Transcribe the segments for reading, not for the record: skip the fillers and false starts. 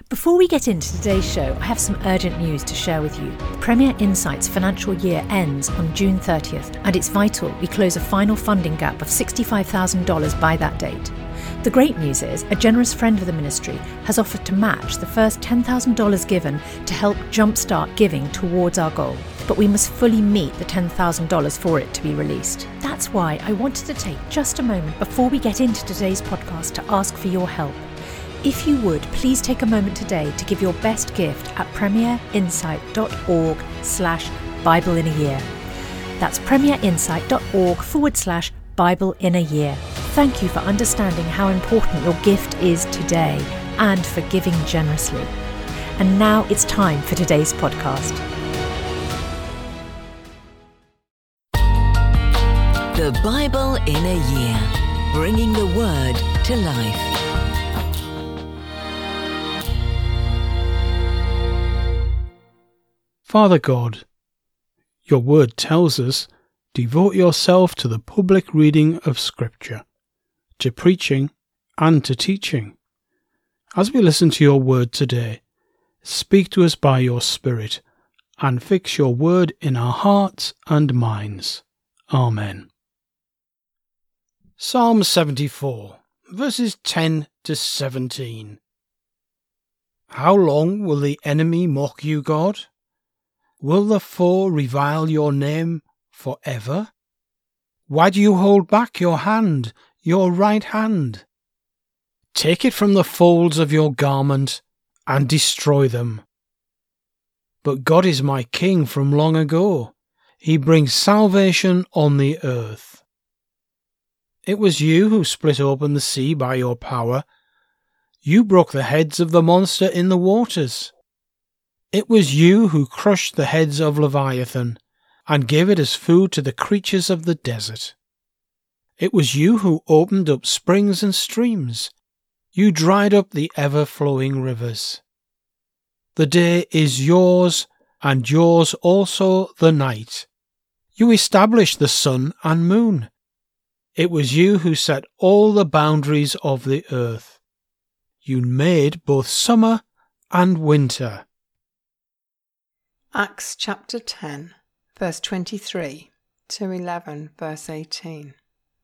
Before we get into today's show, I have some urgent news to share with you. Premier Insight's financial year ends on June 30th, and it's vital we close a final funding gap of $65,000 by that date. The great news is, a generous friend of the ministry has offered to match the first $10,000 given to help jumpstart giving towards our goal. But we must fully meet the $10,000 for it to be released. That's why I wanted to take just a moment before we get into today's podcast to ask for your help. If you would, please take a moment today to give your best gift at premierinsight.org/Bible in a year. That's premierinsight.org/Bible in a year. Thank you for understanding how important your gift is today and for giving generously. And now it's time for today's podcast. The Bible in a Year, bringing the Word to life. Father God, your word tells us, devote yourself to the public reading of Scripture, to preaching and to teaching. As we listen to your word today, speak to us by your Spirit and fix your word in our hearts and minds. Amen. Psalm 74, verses 10 to 17. How long will the enemy mock you, God? Will the foe revile your name forever? Why do you hold back your hand, your right hand? Take it from the folds of your garment and destroy them. But God is my King from long ago. He brings salvation on the earth. It was you who split open the sea by your power. You broke the heads of the monster in the waters. It was you who crushed the heads of Leviathan and gave it as food to the creatures of the desert. It was you who opened up springs and streams. You dried up the ever-flowing rivers. The day is yours, and yours also the night. You established the sun and moon. It was you who set all the boundaries of the earth. You made both summer and winter. Acts chapter 10, verse 23 to 11, verse 18.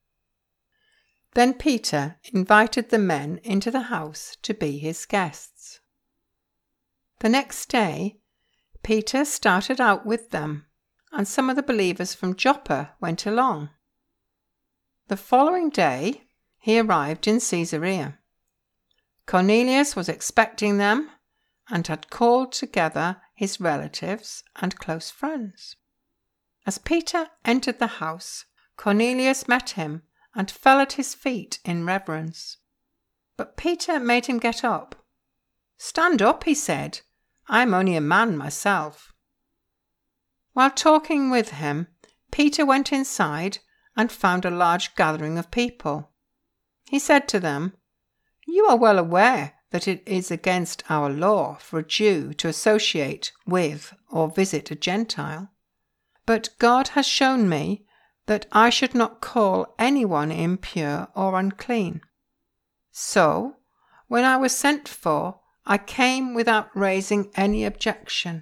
Then Peter invited the men into the house to be his guests. The next day, Peter started out with them, and some of the believers from Joppa went along. The following day, he arrived in Caesarea. Cornelius was expecting them and had called together his relatives and close friends. As Peter entered the house, Cornelius met him and fell at his feet in reverence. But Peter made him get up. "Stand up," he said. "I am only a man myself." While talking with him, Peter went inside and found a large gathering of people. He said to them, "You are well aware that it is against our law for a Jew to associate with or visit a Gentile. But God has shown me that I should not call anyone impure or unclean. So, when I was sent for, I came without raising any objection.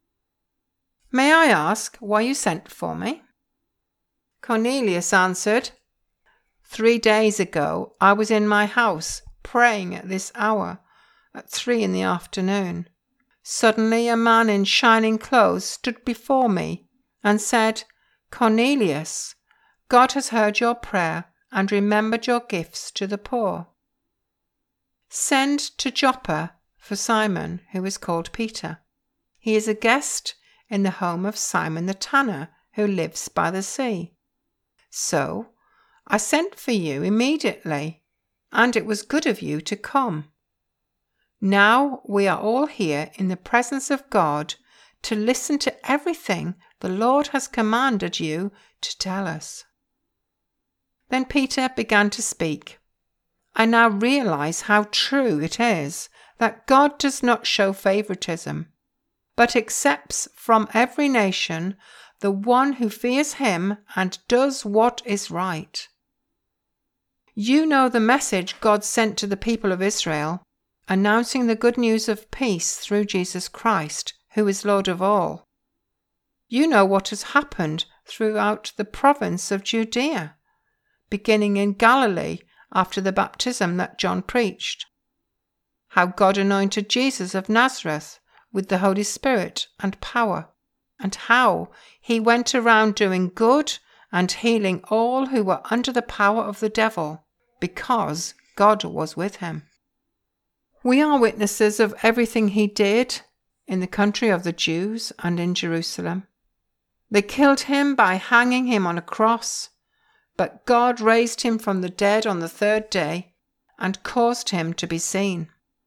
May I ask why you sent for me?" Cornelius answered, 3 days ago I was in my house praying at this hour, at 3 p.m. Suddenly a man in shining clothes stood before me and said, 'Cornelius, God has heard your prayer and remembered your gifts to the poor. Send to Joppa for Simon, who is called Peter. He is a guest in the home of Simon the tanner, who lives by the sea.' So I sent for you immediately, and it was good of you to come. Now we are all here in the presence of God to listen to everything the Lord has commanded you to tell us." Then Peter began to speak. "I now realize how true it is that God does not show favoritism, but accepts from every nation the one who fears him and does what is right. You know the message God sent to the people of Israel. announcing the good news of peace through Jesus Christ, who is Lord of all. You know what has happened throughout the province of Judea, beginning in Galilee after the baptism that John preached. How God anointed Jesus of Nazareth with the Holy Spirit and power, and how he went around doing good and healing all who were under the power of the devil, because God was with him. We are witnesses of everything he did in the country of the Jews and in Jerusalem. They killed him by hanging him on a cross, but God raised him from the dead on the third day and caused him to be seen.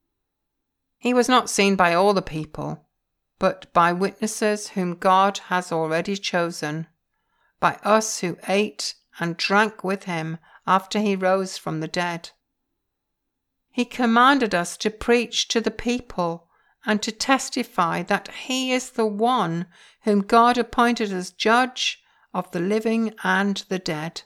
He was not seen by all the people, but by witnesses whom God has already chosen, by us who ate and drank with him after he rose from the dead. He commanded us to preach to the people and to testify that he is the one whom God appointed as judge of the living and the dead.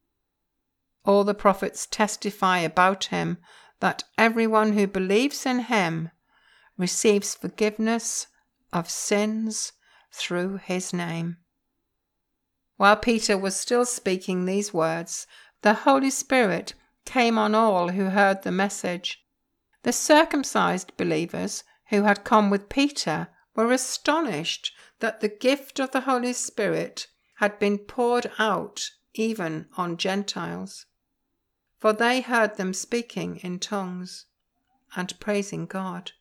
All the prophets testify about him that everyone who believes in him receives forgiveness of sins through his name. While Peter was still speaking these words, the Holy Spirit came on all who heard the message. The circumcised believers who had come with Peter were astonished that the gift of the Holy Spirit had been poured out even on Gentiles, for they heard them speaking in tongues and praising God.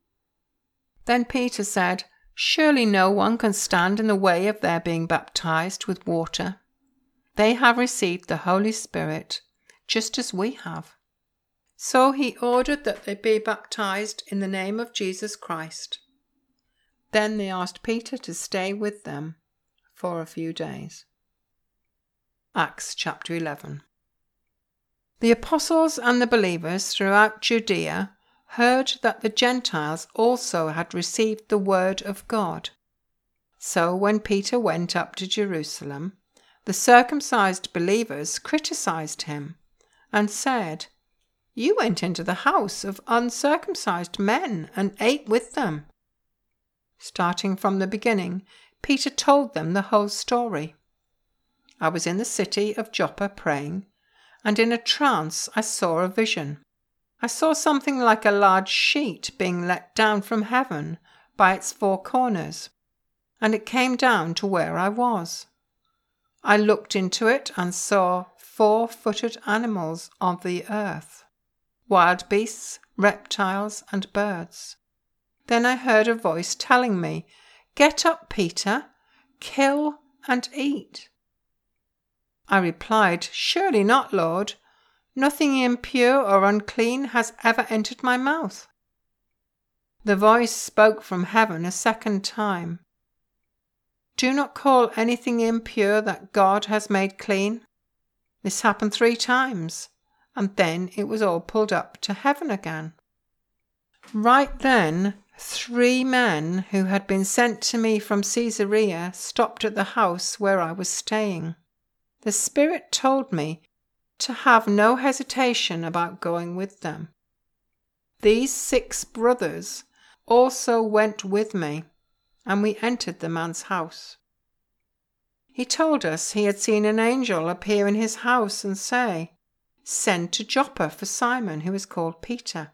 Then Peter said, "Surely no one can stand in the way of their being baptized with water. They have received the Holy Spirit, just as we have." So he ordered that they be baptized in the name of Jesus Christ. Then they asked Peter to stay with them for a few days. Acts chapter 11. The apostles and the believers throughout Judea heard that the Gentiles also had received the word of God. So when Peter went up to Jerusalem, the circumcised believers criticized him and said, "You went into the house of uncircumcised men and ate with them." Starting from the beginning, Peter told them the whole story. "I was in the city of Joppa praying, and in a trance I saw a vision. I saw something like a large sheet being let down from heaven by its four corners, and it came down to where I was. I looked into it and saw 4-footed animals of the earth, wild beasts, reptiles, and birds. Then I heard a voice telling me, 'Get up, Peter, kill and eat.' I replied, 'Surely not, Lord. Nothing impure or unclean has ever entered my mouth.' The voice spoke from heaven a second time, 'Do not call anything impure that God has made clean.' This happened 3 times, and then it was all pulled up to heaven again. Right then, 3 men who had been sent to me from Caesarea stopped at the house where I was staying. The Spirit told me to have no hesitation about going with them. These 6 brothers also went with me, and we entered the man's house. He told us he had seen an angel appear in his house and say, 'Send to Joppa for Simon, who is called Peter.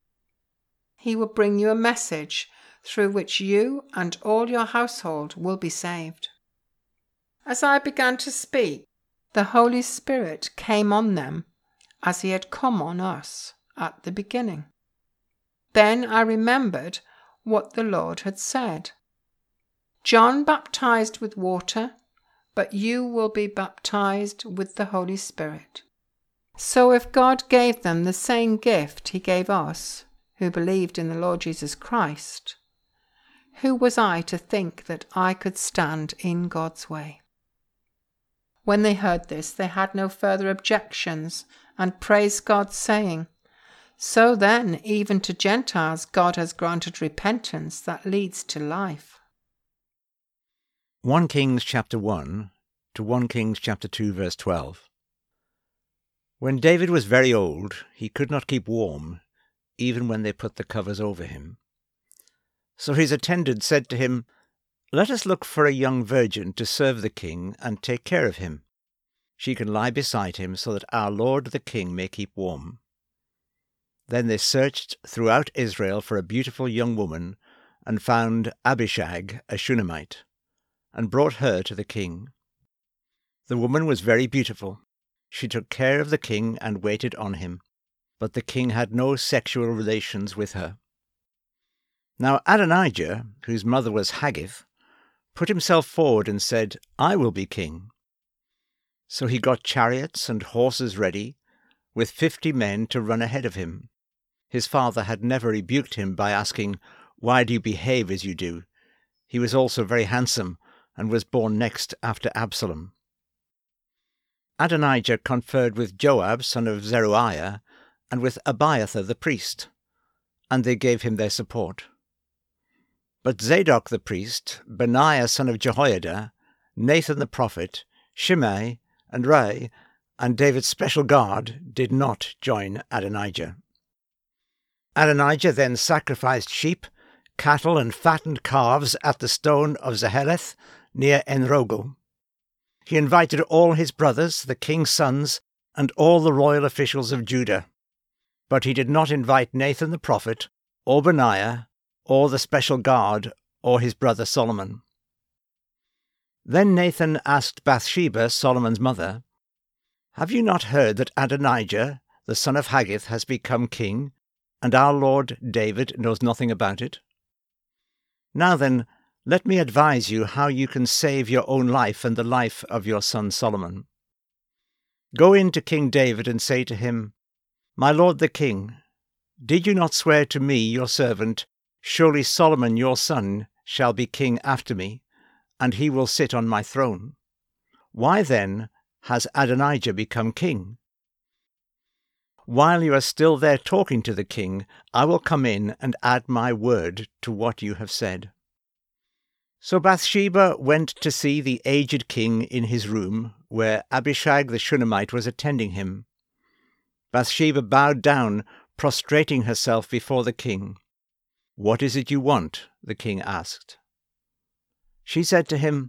He will bring you a message through which you and all your household will be saved.' As I began to speak, the Holy Spirit came on them as he had come on us at the beginning. Then I remembered what the Lord had said. 'John baptized with water, but you will be baptized with the Holy Spirit.' So if God gave them the same gift he gave us, who believed in the Lord Jesus Christ, who was I to think that I could stand in God's way?" When they heard this, they had no further objections and praised God, saying, "So then, even to Gentiles God has granted repentance that leads to life." 1 Kings chapter 1 to 1 Kings chapter 2 verse 12. When David was very old, he could not keep warm, even when they put the covers over him. So his attendant said to him, "Let us look for a young virgin to serve the king and take care of him. She can lie beside him so that our lord the king may keep warm." Then they searched throughout Israel for a beautiful young woman and found Abishag, a Shunammite, and brought her to the king. The woman was very beautiful. She took care of the king and waited on him, but the king had no sexual relations with her. Now Adonijah, whose mother was Haggith, put himself forward and said, "I will be king." So he got chariots and horses ready, with 50 men to run ahead of him. His father had never rebuked him by asking, "Why do you behave as you do?" He was also very handsome, and was born next after Absalom. Adonijah conferred with Joab, son of Zeruiah, and with Abiathar the priest, and they gave him their support. But Zadok the priest, Benaiah son of Jehoiada, Nathan the prophet, Shimei, and Rei, and David's special guard did not join Adonijah. Adonijah then sacrificed sheep, cattle, and fattened calves at the stone of Zaheleth near Enrogel. He invited all his brothers, the king's sons, and all the royal officials of Judah. But he did not invite Nathan the prophet, or Benaiah, or the special guard, or his brother Solomon. Then Nathan asked Bathsheba, Solomon's mother, "Have you not heard that Adonijah, the son of Haggith, has become king, and our lord David knows nothing about it? Now then, let me advise you how you can save your own life and the life of your son Solomon. Go in to King David and say to him, 'My lord the king, did you not swear to me, your servant, surely Solomon your son shall be king after me, and he will sit on my throne? Why then has Adonijah become king? While you are still there talking to the king, I will come in and add my word to what you have said.' So Bathsheba went to see the aged king in his room, where Abishag the Shunammite was attending him. Bathsheba bowed down, prostrating herself before the king. 'What is it you want?' the king asked. She said to him,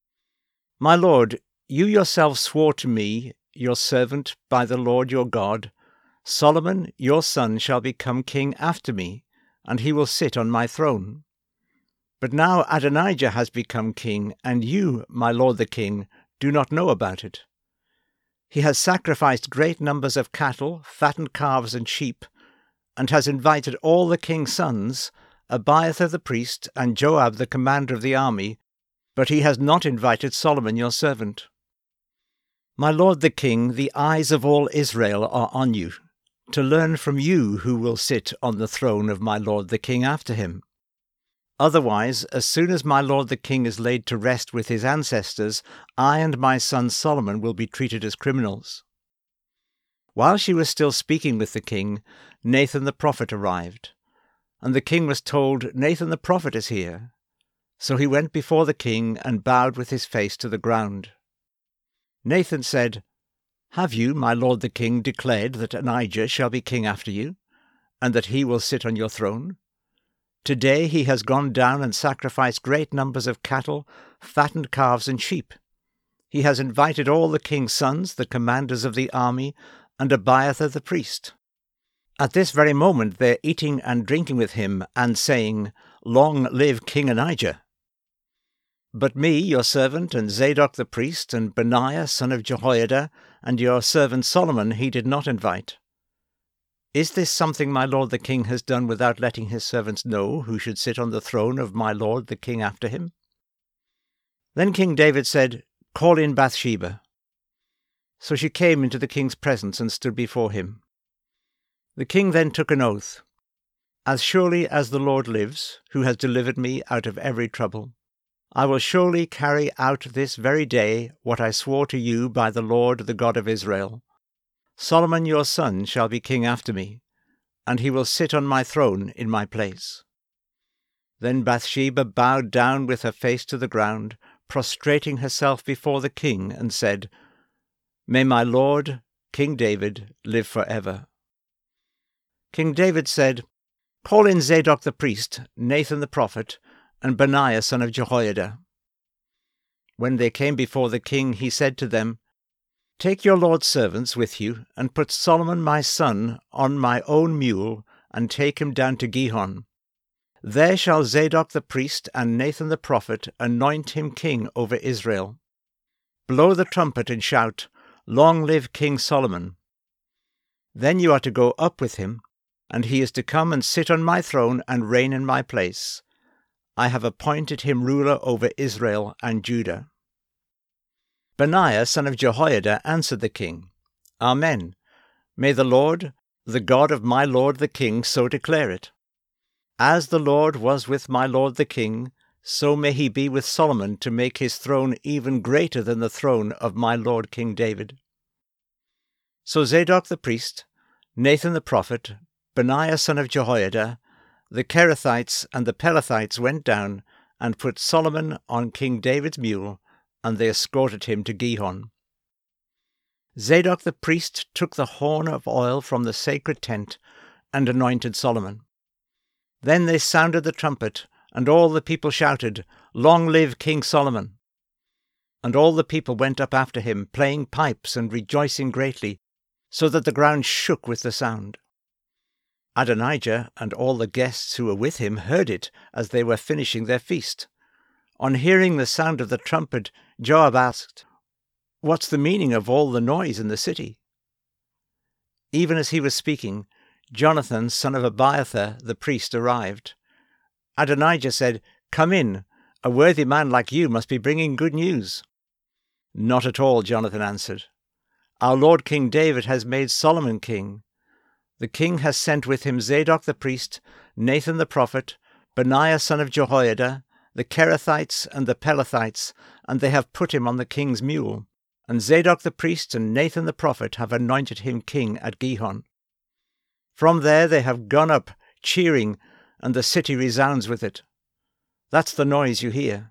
'My lord, you yourself swore to me, your servant, by the Lord your God, Solomon your son shall become king after me, and he will sit on my throne. But now Adonijah has become king, and you, my lord the king, do not know about it. He has sacrificed great numbers of cattle, fattened calves and sheep, and has invited all the king's sons, Abiathar the priest, and Joab the commander of the army, but he has not invited Solomon your servant. My lord the king, the eyes of all Israel are on you, to learn from you who will sit on the throne of my lord the king after him. Otherwise, as soon as my lord the king is laid to rest with his ancestors, I and my son Solomon will be treated as criminals." While she was still speaking with the king, Nathan the prophet arrived, and the king was told, "Nathan the prophet is here." So he went before the king and bowed with his face to the ground. Nathan said, "Have you, my lord the king, declared that Adonijah shall be king after you, and that he will sit on your throne? Today he has gone down and sacrificed great numbers of cattle, fattened calves and sheep. He has invited all the king's sons, the commanders of the army, and Abiathar the priest. At this very moment they are eating and drinking with him, and saying, 'Long live King Adonijah.' But me, your servant, and Zadok the priest, and Benaiah son of Jehoiada, and your servant Solomon he did not invite. Is this something my lord the king has done without letting his servants know who should sit on the throne of my lord the king after him?" Then King David said, "Call in Bathsheba." So she came into the king's presence and stood before him. The king then took an oath. "As surely as the Lord lives, who has delivered me out of every trouble, I will surely carry out this very day what I swore to you by the Lord the God of Israel. Solomon your son shall be king after me, and he will sit on my throne in my place." Then Bathsheba bowed down with her face to the ground, prostrating herself before the king, and said, "May my lord, King David, live forever." King David said, "Call in Zadok the priest, Nathan the prophet, and Benaiah son of Jehoiada." When they came before the king, he said to them, "Take your lord's servants with you, and put Solomon my son on my own mule, and take him down to Gihon. There shall Zadok the priest and Nathan the prophet anoint him king over Israel. Blow the trumpet and shout, 'Long live King Solomon!' Then you are to go up with him, and he is to come and sit on my throne and reign in my place. I have appointed him ruler over Israel and Judah." Benaiah son of Jehoiada answered the king, "Amen. May the Lord, the God of my lord the king, so declare it. As the Lord was with my lord the king, so may he be with Solomon to make his throne even greater than the throne of my lord King David." So Zadok the priest, Nathan the prophet, Benaiah son of Jehoiada, the Kerethites and the Pelethites went down and put Solomon on King David's mule, and they escorted him to Gihon. Zadok the priest took the horn of oil from the sacred tent and anointed Solomon. Then they sounded the trumpet, and all the people shouted, "Long live King Solomon!" And all the people went up after him, playing pipes and rejoicing greatly, so that the ground shook with the sound. Adonijah and all the guests who were with him heard it as they were finishing their feast. On hearing the sound of the trumpet, Joab asked, "What's the meaning of all the noise in the city?" Even as he was speaking, Jonathan, son of Abiathar, the priest, arrived. Adonijah said, "Come in. A worthy man like you must be bringing good news." "Not at all," Jonathan answered. "Our lord King David has made Solomon king. The king has sent with him Zadok the priest, Nathan the prophet, Benaiah son of Jehoiada, the Kerethites and the Pelethites, and they have put him on the king's mule. And Zadok the priest and Nathan the prophet have anointed him king at Gihon. From there they have gone up, cheering, and the city resounds with it. That's the noise you hear.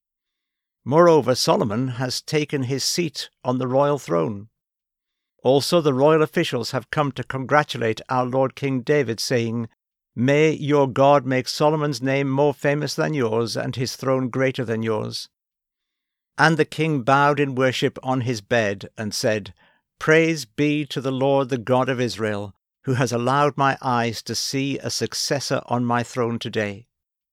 Moreover, Solomon has taken his seat on the royal throne. Also the royal officials have come to congratulate our Lord King David, saying, 'May your God make Solomon's name more famous than yours, and his throne greater than yours.' And the king bowed in worship on his bed and said, 'Praise be to the Lord, the God of Israel, who has allowed my eyes to see a successor on my throne today.'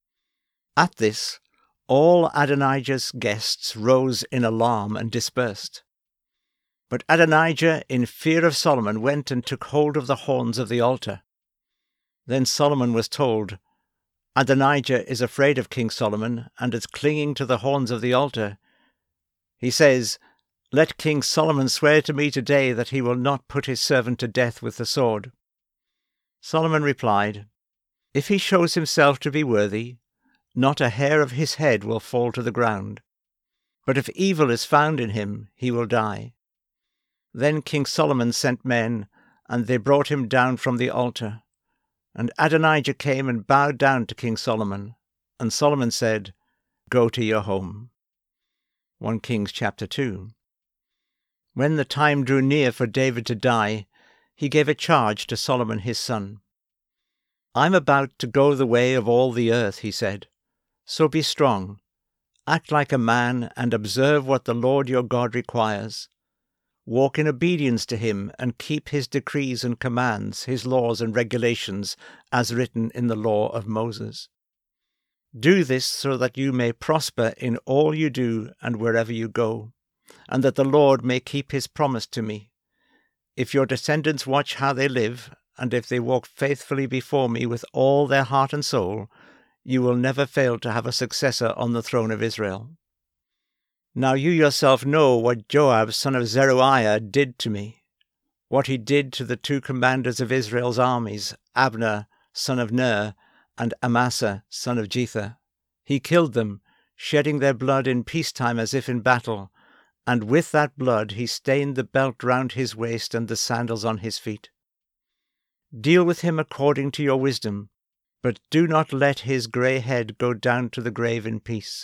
At this, all Adonijah's guests rose in alarm and dispersed. But Adonijah, in fear of Solomon, went and took hold of the horns of the altar. Then Solomon was told, 'Adonijah is afraid of King Solomon, and is clinging to the horns of the altar. He says, "Let King Solomon swear to me today that he will not put his servant to death with the sword." Solomon replied, "If he shows himself to be worthy, not a hair of his head will fall to the ground. But if evil is found in him, he will die." Then King Solomon sent men, and they brought him down from the altar. And Adonijah came and bowed down to King Solomon. And Solomon said, "Go to your home." 1 Kings chapter 2. When the time drew near for David to die, he gave a charge to Solomon his son. "I'm about to go the way of all the earth," he said. "So be strong, act like a man, and observe what the Lord your God requires. Walk in obedience to him, and keep his decrees and commands, his laws and regulations, as written in the law of Moses. Do this so that you may prosper in all you do and wherever you go, and that the Lord may keep his promise to me. If your descendants watch how they live, and if they walk faithfully before me with all their heart and soul, you will never fail to have a successor on the throne of Israel. Now you yourself know what Joab son of Zeruiah did to me, what he did to the two commanders of Israel's armies, Abner son of Ner and Amasa son of Jether. He killed them, shedding their blood in peacetime as if in battle, and with that blood he stained the belt round his waist and the sandals on his feet. Deal with him according to your wisdom, but do not let his grey head go down to the grave in peace.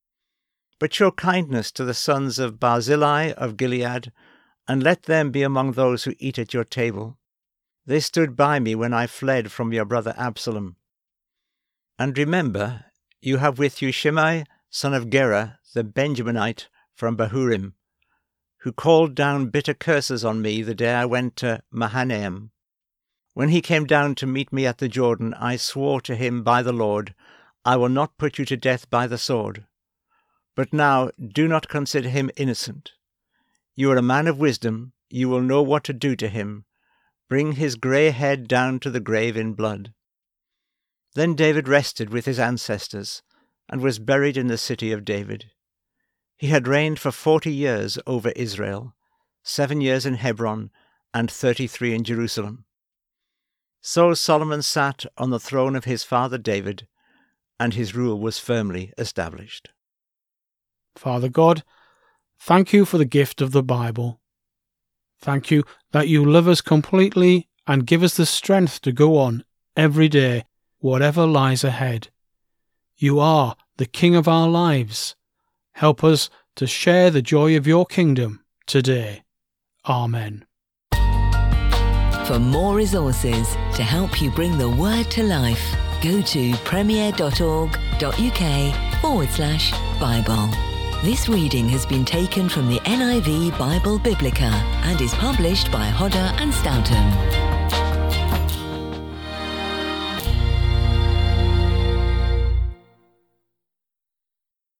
But show kindness to the sons of Barzillai of Gilead, and let them be among those who eat at your table. They stood by me when I fled from your brother Absalom. And remember, you have with you Shimei, son of Gera, the Benjaminite from Bahurim, who called down bitter curses on me the day I went to Mahanaim. When he came down to meet me at the Jordan, I swore to him by the Lord, I will not put you to death by the sword. But now do not consider him innocent. You are a man of wisdom, you will know what to do to him. Bring his grey head down to the grave in blood. Then David rested with his ancestors, and was buried in the city of David. He had reigned for 40 years over Israel, 7 years in Hebron, and 33 in Jerusalem. So Solomon sat on the throne of his father David, and his rule was firmly established. Father God, thank you for the gift of the Bible. Thank you that you love us completely and give us the strength to go on every day, whatever lies ahead. You are the King of our lives. Help us to share the joy of your kingdom today. Amen. For more resources to help you bring the word to life, go to premier.org.uk/Bible. This reading has been taken from the NIV Bible Biblica and is published by Hodder and Stoughton.